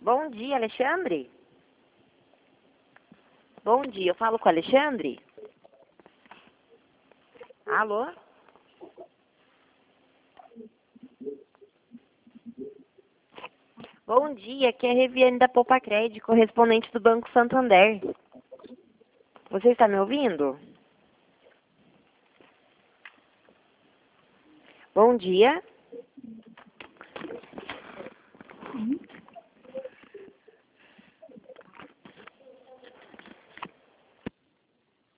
Bom dia, Alexandre. Bom dia, eu falo com o Alexandre? Alô? Bom dia, aqui é a Reviane da Poupa Crédito, correspondente do Banco Santander. Você está me ouvindo? Bom dia.